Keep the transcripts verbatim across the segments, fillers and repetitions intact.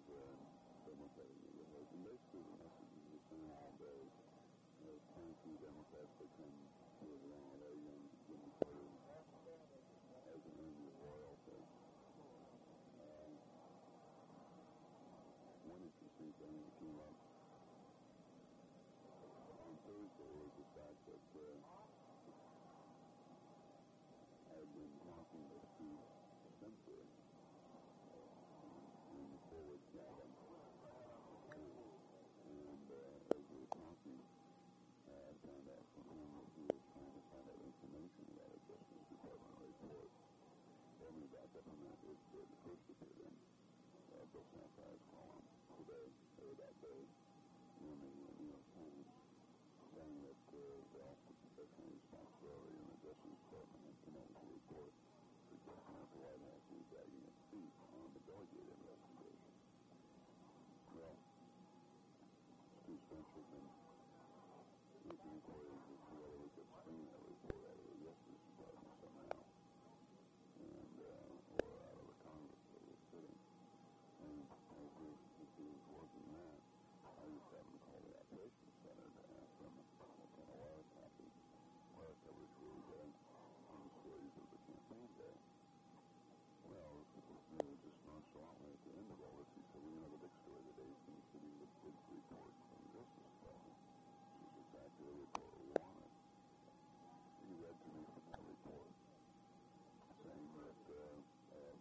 um, Democratic neighborhoods. And basically the message is the same all day. There's plenty of Democrats that come to Ronald Reagan, Jimmy Carter, as an enemy of royalty. Um, one interesting thing that came up on Thursday was the fact that uh, I had been talking to Steve Spencer in the forward cabin, and uh, as we were talking, uh, I found out from him that he was trying to find out information about a Justice Department report. Let me back up a minute. It, it first appeared in uh, Bill Sampson's column today, or that day, in the New York Times, saying that uh, the Office of Professional Responsibility in the Justice Department had come up with a report suggesting that the White House was dragging its feet on the Delegate investigation. Well, Steve Spencer had been making inquiries as to whether we could spring that report out of the Justice Department somehow, and uh, or out of the Congress that was sitting. And as we, as he was working that, I just happened to call the operations center to ask them what kind of wire copy, wire coverage we were getting on the stories of the campaign day. Well, it was really just nonchalantly at the end of all this, he said, well, you know, the big story today is the city with big report from the Justice Department, which is exactly the report we wanted. He read to me from that report, saying that uh, uh,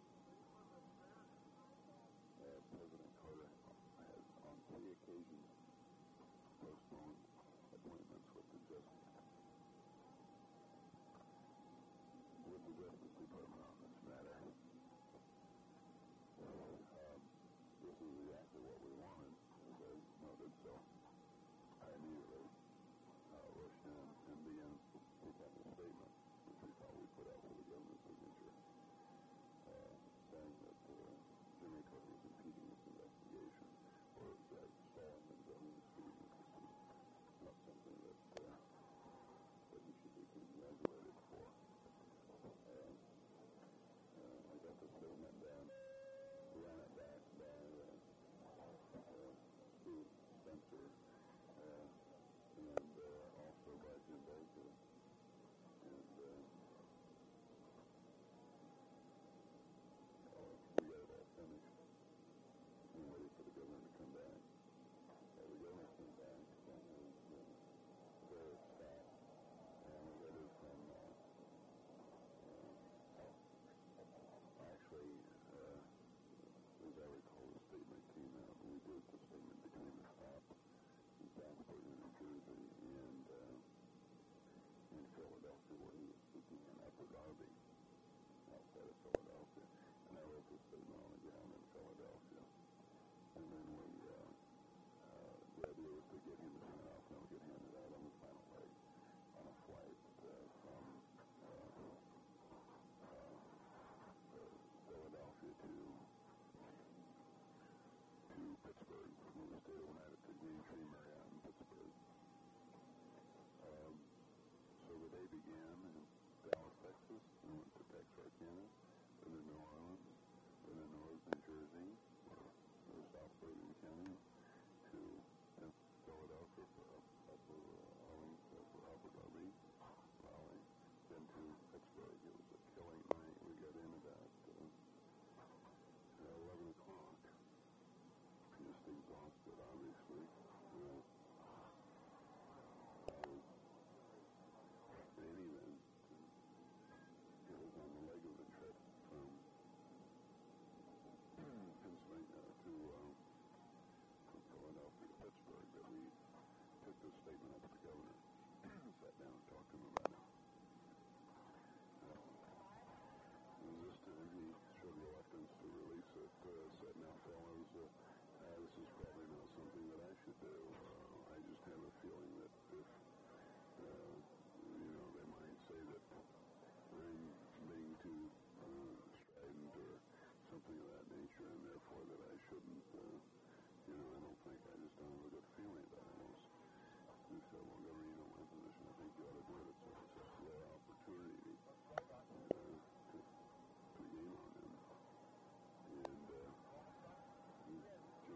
uh, President Carter has on three occasions postponed appointments with the Justice with the Justice Department on this matter. Um, this is exactly what we wanted, as I noted, so I immediately uh, rushed in and began to put out a statement, which we thought we put out for the governor's signature, uh, saying that uh, Jimmy Carter was impeding this investigation, or uh, stalling the governor's feet. This is not something that, uh, that he should be congratulated for. Uh, uh, I got the statement down, ran it back by uh, uh, Steve Spencer, uh, and uh, also by Jim Baker. And uh, uh, we got it all finished. We waited for the governor to come back. Uh, the governor came back from his uh, various staff, and we got it from, uh, uh, actually, uh, as I recall, the statement came out, and we did the statement between the stop in Southport, New Jersey, and uh, in Philadelphia, where he was speaking in Upper Darby, outside of Philadelphia. And I wrote this statement on the ground in Philadelphia. And then we, uh, uh, the idea was to get him to sign off, and then we get handed out on the final leg on a flight uh, from uh, uh, Philadelphia to to Pittsburgh. We stayed overnight at the Green Tree Marriott in Pittsburgh. Um, so the day began in Dallas, Texas, and went to Texarkana, then to New Orleans, then to North New Jersey, or, or South Bergen County, to uh, Philadelphia for Upper Arlington, for Upper Darby, Raleigh, then to Pittsburgh. It was a killing night. We got in about uh, eleven o'clock. Just exhausted, obviously. Uh, uh, in any event, it was on the leg of the trip from Pennsylvania to uh, from Philadelphia to Pittsburgh that we took this statement up to the governor, sat down and talked to him about it. Uh, resisted, he showed reluctance to release it, uh, said, now fellows, uh, uh, this is probably not something that I should do. Uh, I just have a feeling that if, uh, you know, they might say that I'm being too uh, strident or something of that nature, and therefore that I shouldn't, uh, you know, I don't think, I just don't have a good feeling about it. He said, well, Governor, you know my position, I think you ought to do it. It's a, it's a rare opportunity uh, to, to gain on him. And uh, he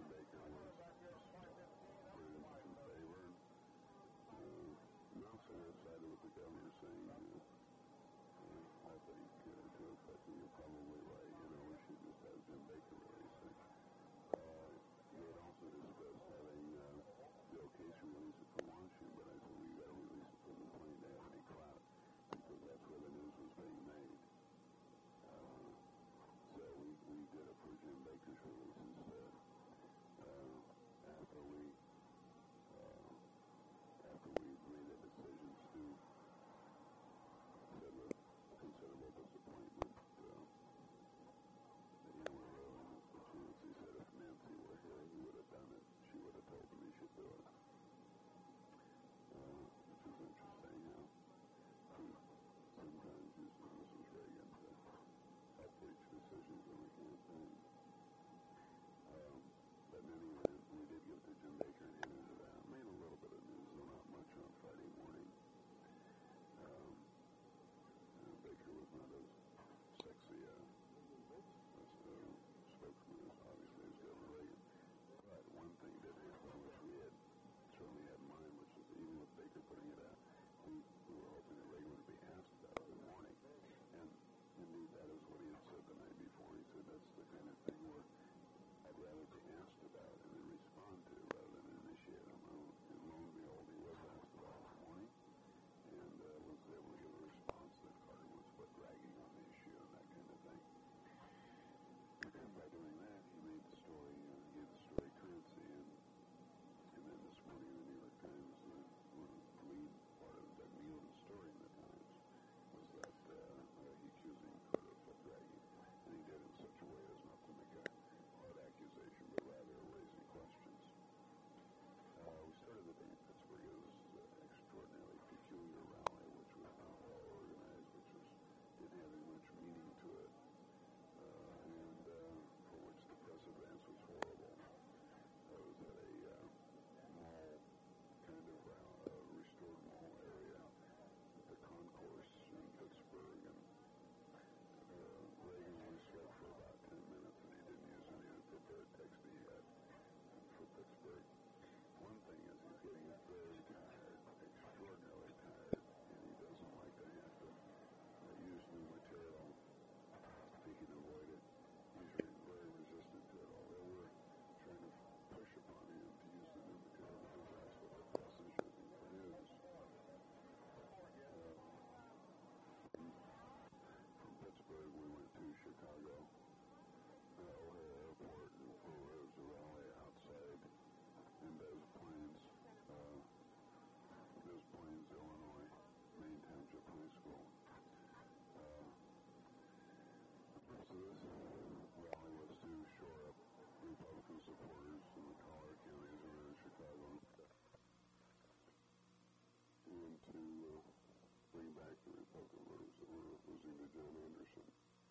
think, uh, to affect me. You're probably right. You know, we should just have Jim Baker release it. Uh, you had also discussed having uh, Bill Casey release it from Washington, but I said we got to release it from the plane to have any clout, because that's where the news was being made. Uh, so we, we did it for Jim Baker's release instead. Uh, after we uh, after we made that decision, Stu said with considerable disappointment, uh, that, you know, we're really missed the chance. He said if Nancy were here, he would have done it. She would have told him he should do it. Uh, which is interesting, you know. He sometimes uses Missus Reagan to help reach decisions on the campaign. Um, but in any event, we did give it to Jim Baker and handed it out. Made a little bit of news, though not much, on Friday morning. Um, uh, Baker was not as sexy uh, as the spokesman as obviously as Governor Reagan. But one thing did happen, which we had certainly had in mind, which is even with Baker putting it out, we, we were hoping that Reagan would be asked about it in the morning. And indeed, that is what he had said the night before. He said that's the kind of thing where I'd rather be asked about and then respond to rather than initiate on my own. And lo and behold, he was asked about it in the morning and uh, was able to give a response that Carter was but dragging on the issue and that kind of thing. And by doing that, he made the story, uh, gave the story currency. And, and then this morning in the New York Times, uh, one of the lead part of Doug Nealon's story in the Times was that uh, uh, he accusing Carter of foot dragging. And he did it in such a way as not to make a hard accusation, but rather raising questions. Uh, we started the day in Pittsburgh. It was an uh, extraordinarily peculiar rally, which was not well organized, which was didn't have any much meaning to it, uh, and uh, for which the press advance was horrible. I was at a uh, mall, kind of uh, restored mall area, at the concourse in Pittsburgh, and uh, Reagan only spoke for about ten minutes, and he didn't use any of the prepared text he had for Pittsburgh. One thing is he's getting very tired, extraordinarily tired, and he doesn't like to have to uh, use new material if he can avoid it. He's re- very resistant to it, although we're trying to push upon him to use the new material because that's what the press is using for news. Uh, from, from Pittsburgh, we went to Chicago, uh, O'Hare Airport, and there was a rally outside in Des Plaines, uh, Des Plaines, Illinois, Main Township High School. Uh, the purpose of this rally was to shore up Republican supporters in the collar counties around Chicago and to uh, bring back the Republican voters that were losing to John Anderson.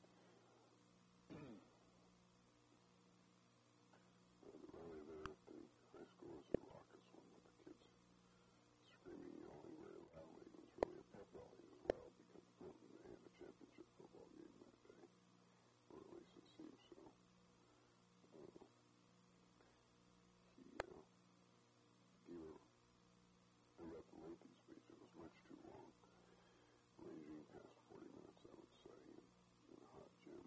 Uh, the rally there at the high school was a raucous one with the kids screaming, yelling very loudly. It was really a pep rally as well because Clinton had a championship football game that day, or at least it seems so. Uh, he uh, gave a, a rather lengthy speech. It was much too long, ranging past forty minutes, I would say, in, in a hot gym.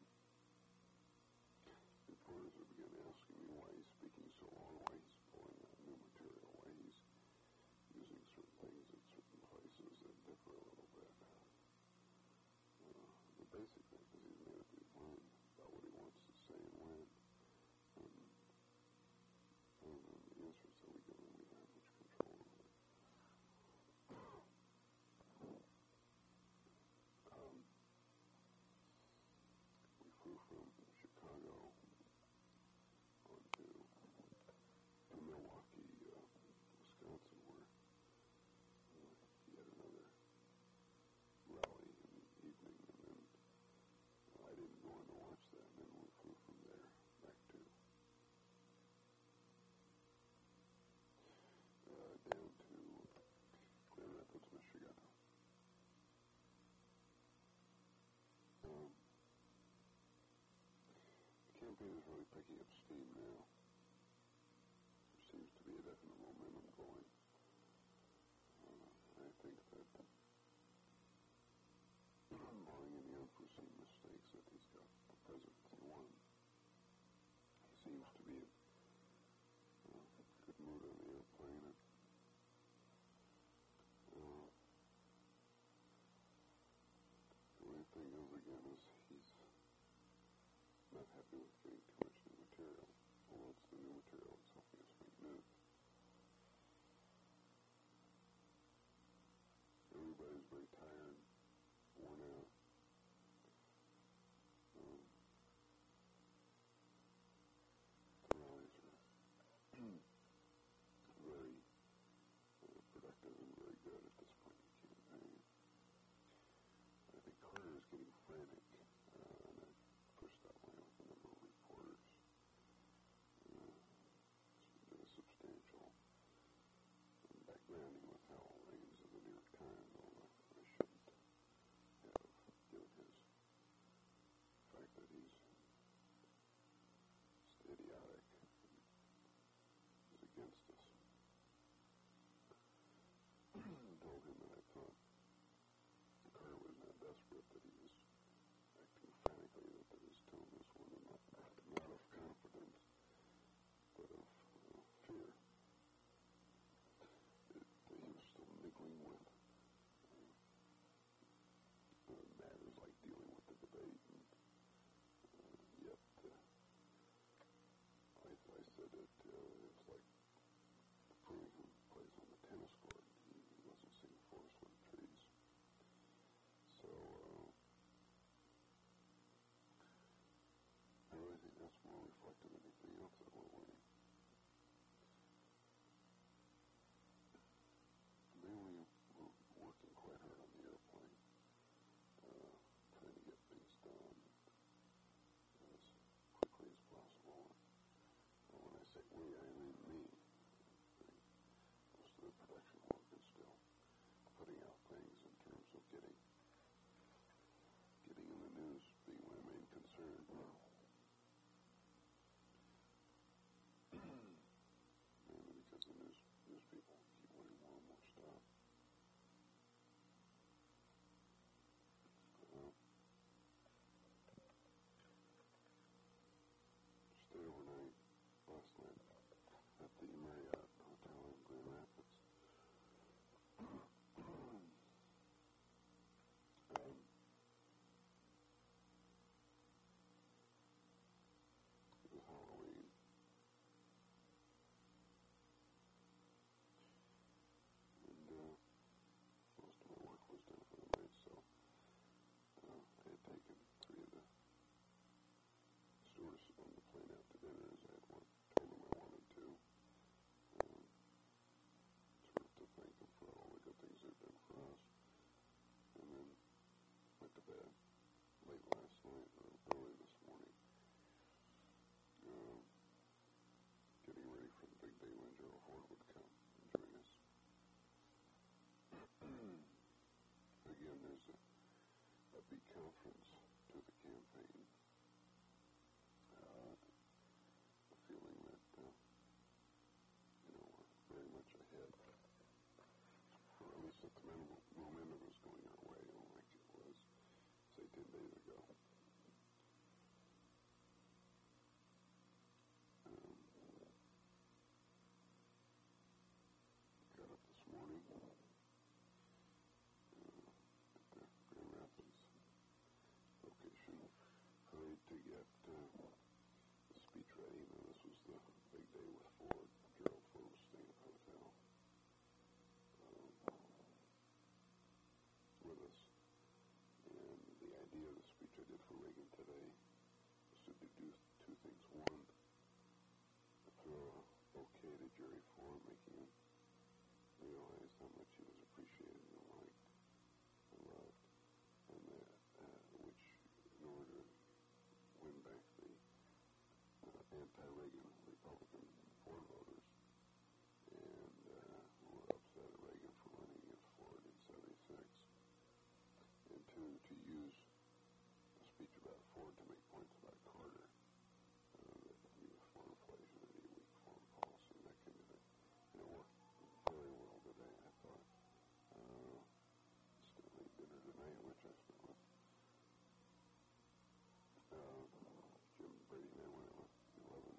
Reporters would begin asking me why he's speaking so long, why he's pulling out new material, why he's using certain things at certain places that differ a little bit. Uh, but basically, because he's made up his mind about what he wants to say and when. And, and the answers that we give him, we don't have much control over it. Um, we flew from Chicago on to, to Milwaukee, uh, Wisconsin, where uh, he had another rally in the evening, and then uh, I didn't go on to watch that, and then we flew from there back to uh, down to Grand Rapids, Michigan. Um, the campaign is really picking up steam now. There seems to be a definite momentum going. Uh, I think that, barring any unforeseen again is he's not happy with getting too much new material, although it's the new material that's helping us make news. Everybody's very tired, worn out. Um, the rallies are very uh, productive and very good at this point in the campaign. I think Carter is getting frantic, uh, and I've pushed that way with a number of reporters. Uh, did a substantial backgrounding with Hal Raines of the New York Times, although I shouldn't have, given his fact that he's idiotic and is against us. Told him that I thought Carter was not desperate, that he was acting frantically, that his tone was one of not, not of confidence, but of uh, fear. It, uh, he was still niggling with uh, uh, matters like dealing with the debate, and uh, yet uh, I, I said that uh, it's like proving who plays on the tennis court. He, he wasn't seeing forest for the trees. So uh, I really think that's more reflective than anything else that we're winning. And then we were working quite hard on the airplane, uh, trying to get things done as quickly as possible. And when I say we, I mean me. Most of the production work is still putting out things in terms of getting getting in the news being my main concern. Mainly because the news news people keep wanting more and more stuff. Uh, stayed overnight last night at the Marriott Hotel in Grand Rapids. um, it was Halloween. And uh, most of my work was done for the night, so uh, I had taken three of the stewardesses on the plane out to dinner, as I had one, told them I wanted to, um, sort of to thank them for all the good things they've done for us, and then went to bed late last night or early this morning, um, getting ready for the big day when Gerald Ford would come and join us. Again, there's a, a big conference to the campaign. Uh, a feeling that, uh, you know, we're very much ahead, or at least that the momentum is going our way, unlike it was, say, ten days ago. Um, got up this morning uh, at the Grand Rapids location, hurried to get uh, the speech ready. Now, this was the big day with Ford. Gerald Ford was staying at the hotel um, with us. And the idea of the speech I did for Reagan today was to do two things. One, throw a bouquet to Jerry Ford, making him realize how much he was appreciated and liked and loved, and that, uh, which, in order to win back the uh, anti-Reagan Republican Ford voters, and uh, who were upset at Reagan for running against Ford in seventy-six, and two, to use a speech about Ford to make points about Carter, uh, that he was for inflation and he weak foreign policy and that kind of thing. And it worked very well today, I thought. Uh, still ate dinner tonight, which I spent with uh, Jim Brady and I went out with eleven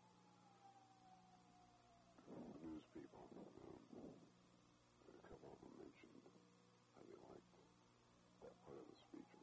news people. Um, a couple of them mentioned how they liked that part of the speech